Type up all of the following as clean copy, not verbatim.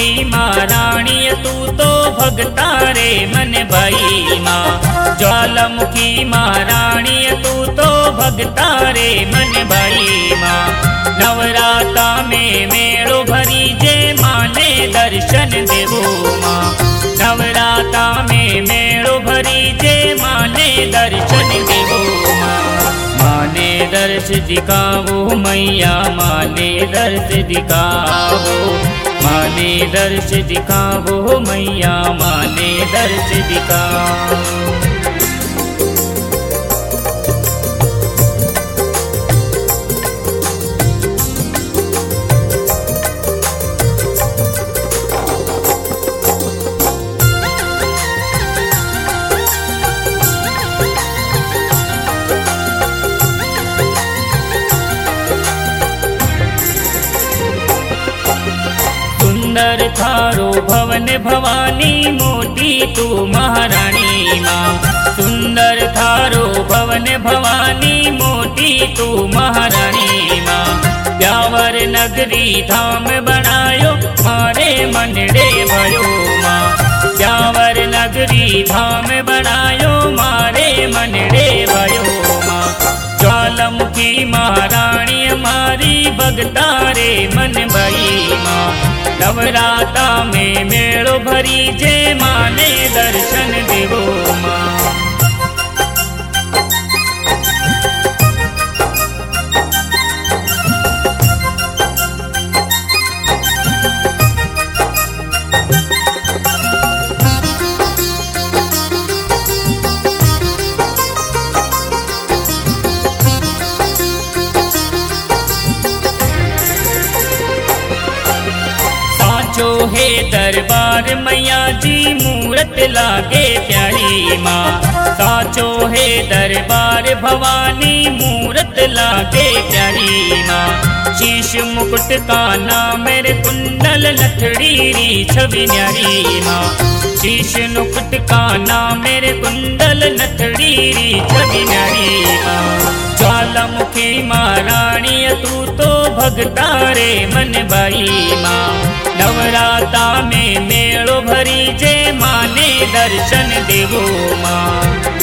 ज्वालामुखी महाराणी तू तो भगता रे मन भाई माँ। ज्वालामुखी महाराणी तू तो भगता रे मन भाई माँ। नवराता में मेड़ो भरी जे माने दर्शन देवो माँ। नवराता में मेड़ो भरी जे माने दर्शन देवो माँ। माने दर्श दिखावो मैया माने दर्श दिखावो। माने दर्श दिखावो मैया माने दर्श दिखावो। सुंदर थारो भवन भवानी मोटी तू महारानी माँ। सुंदर थारो भवन भवानी मोटी तू महारानी माँ। ब्यावर नगरी धाम बनायो मारे मनड़े भयो माँ। ब्यावर नगरी धाम बनायो मारे मनड़े भयो माँ। ज्वालामुखी महारानी हमारी भगता रे मन भई माँ। नवराता में मेड़ो भरी जे माने दर्शन देवो माँ। साचो है दरबार मैया जी मूरत लागे प्यारी माँ। साचो है दरबार भवानी मूरत लागे प्यारी माँ। शीश मुकुट काना मेरे कुंडल नथड़ी री छवि न्यारी माँ। शीश मुकुट काना मेरे कुंडल नथड़ी री छवि न्यारी माँ। ज्वालामुखी महारानी तू तो भगता रे मन भाई माँ। नवराता में मेड़ो भरी जे माने दर्शन देवो माँ।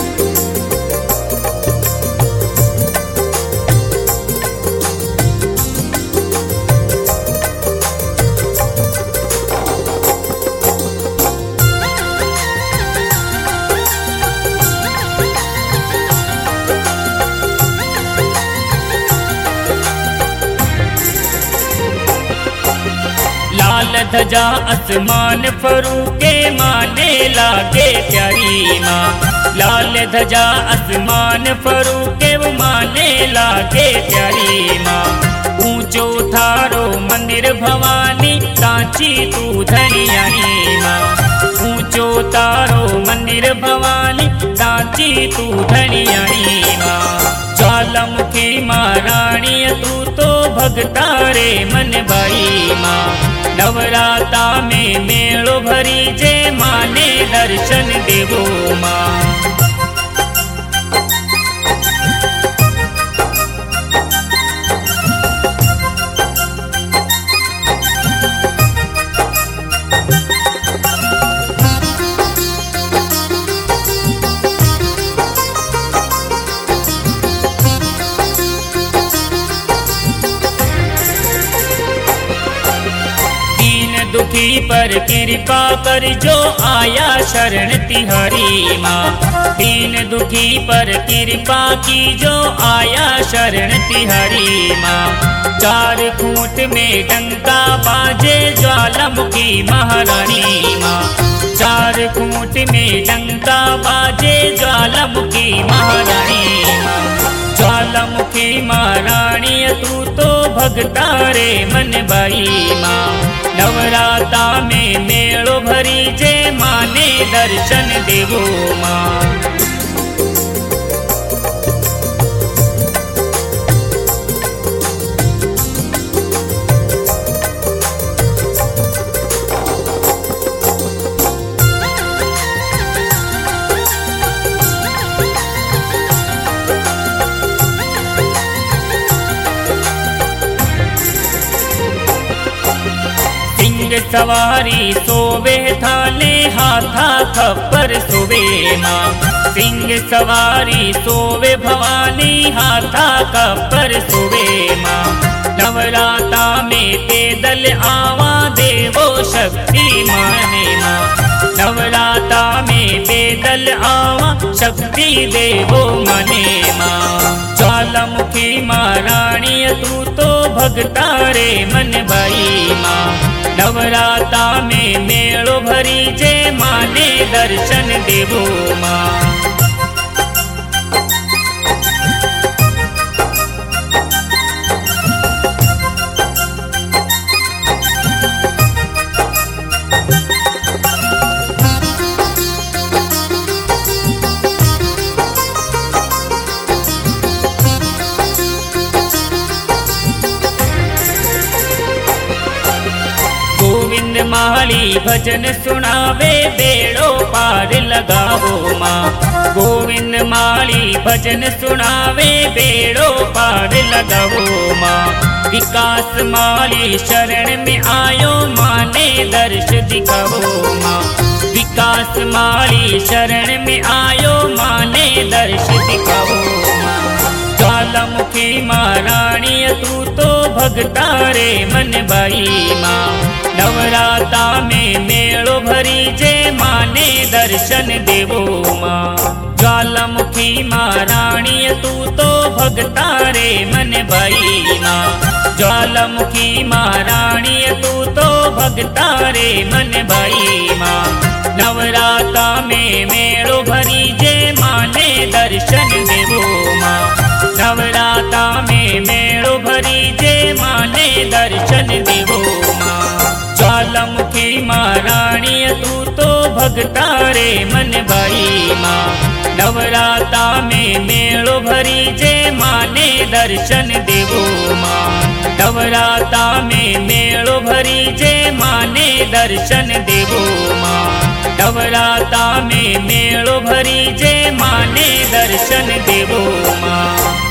लाल ध्वजा आसमान फरूके माने लागे प्यारी माँ। लाल ध्वजा आसमान फरूके वो माने लागे प्यारी माँ। ऊंचो थारो मंदिर भवानी सांची तू धनियानी माँ। ऊंचो तारो मंदिर भवानी सांची तू धनियानी माँ। ज्वालामुखी महारानी तू तो भगता रे मन भाई माँ। नवराता में मेड़ो भरी जे माने दर्शन देवो माँ। दुखी पर कृपा कर जो आया शरण तिहारी माँ। दीन दुखी पर कृपा की जो आया शरण तिहारी माँ। चार खूंट में डंका बाजे ज्वालामुखी महारानी माँ। चार खूंट में डंका बाजे ज्वालामुखी महारानी माँ। ज्वालामुखी महारानी तू तो भगता रे मन भाई माँ। नवराता में मेड़ो भरी जे माने दर्शन देवो माँ। सिंह सवारी सोवे थाले हाथा खप्पर सोवे माँ। सिंह सवारी सोवे भवानी हाथा खप्पर सोवे माँ। नवराता में पैदल आवा देवो शक्ति माने माँ। नवराता में पैदल आवा शक्ति देवो मने माँ। ज्वालामुखी माँ रानी तू तो भगतारे मन भाई माँ। नवराता में मेड़ो भरी जे माने दर्शन देवो माँ। गोविंद माली भजन सुनावे बेड़ो पार लगावो माँ। गोविंद माली भजन सुनावे बेड़ो पार लगावो माँ। विकास माली शरण में आयो माने दर्श दिखावो माँ। विकास माली शरण में आयो माने दर्श दिखावो माँ। ज्वालामुखी माँ रानी तू तो भगतारे मन भाई माँ। नवराता में मेड़ो भरी जे माने दर्शन देवो माँ। ज्वालामुखी माँ रानी तू तो भगतारे मन भाई माँ। ज्वालामुखी माँ रानी तू तो भगतारे मन भाई माँ। नवराता में मेड़ो भरी जे माने दर्शन देवो माँ। नवराता में मेड़ो भरी जे माने दर्शन देवो माँ। ज्वालामुखी माँ रानी तू तो भगतारे मन भाई माँ। नवराता में मेड़ो भरी जे माने दर्शन देवो माँ। नवराता में मेड़ो भरी जे माने दर्शन देवो माँ। नवराता में मेड़ो भरी जे माने दर्शन देवो माँ।